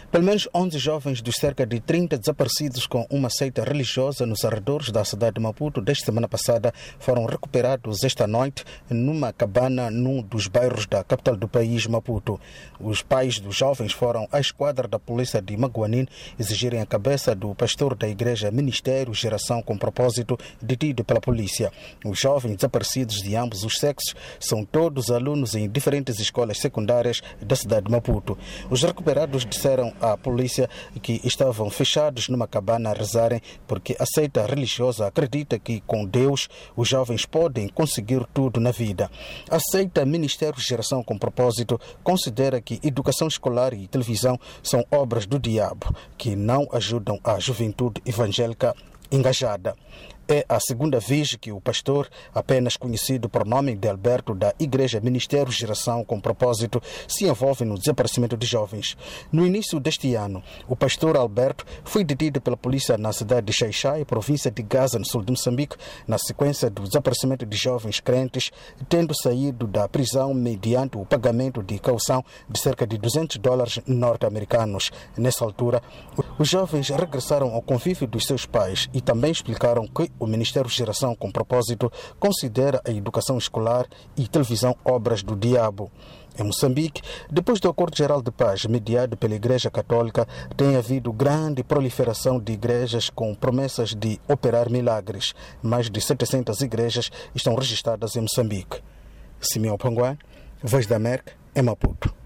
Pelo menos 11 jovens dos cerca de 30 desaparecidos com uma seita religiosa nos arredores da cidade de Maputo desde semana passada foram recuperados esta noite numa cabana num dos bairros da capital do país, Maputo. Os pais dos jovens foram à esquadra da polícia de Maguanin exigirem a cabeça do pastor da igreja Ministério Geração com Propósito, detido pela polícia. Os jovens desaparecidos de ambos os sexos são todos alunos em diferentes escolas secundárias da cidade de Maputo. Os recuperados disseram à polícia que estavam fechados numa cabana a rezarem porque a seita religiosa acredita que com Deus os jovens podem conseguir tudo na vida. A seita Ministério Geração com Propósito considera que educação escolar e televisão são obras do diabo que não ajudam a juventude evangélica engajada. É a segunda vez que o pastor, apenas conhecido por nome de Alberto, da Igreja Ministério Geração com Propósito, se envolve no desaparecimento de jovens. No início deste ano, o pastor Alberto foi detido pela polícia na cidade de Xai-Xai, província de Gaza, no sul de Moçambique, na sequência do desaparecimento de jovens crentes, tendo saído da prisão mediante o pagamento de caução de cerca de $200 norte-americanos. Nessa altura, os jovens regressaram ao convívio dos seus pais e também explicaram que o Ministério Geração com Propósito considera a educação escolar e televisão obras do diabo. Em Moçambique, depois do Acordo Geral de Paz mediado pela Igreja Católica, tem havido grande proliferação de igrejas com promessas de operar milagres. Mais de 700 igrejas estão registradas em Moçambique. Simeão Panguá, Voz da América, em Maputo.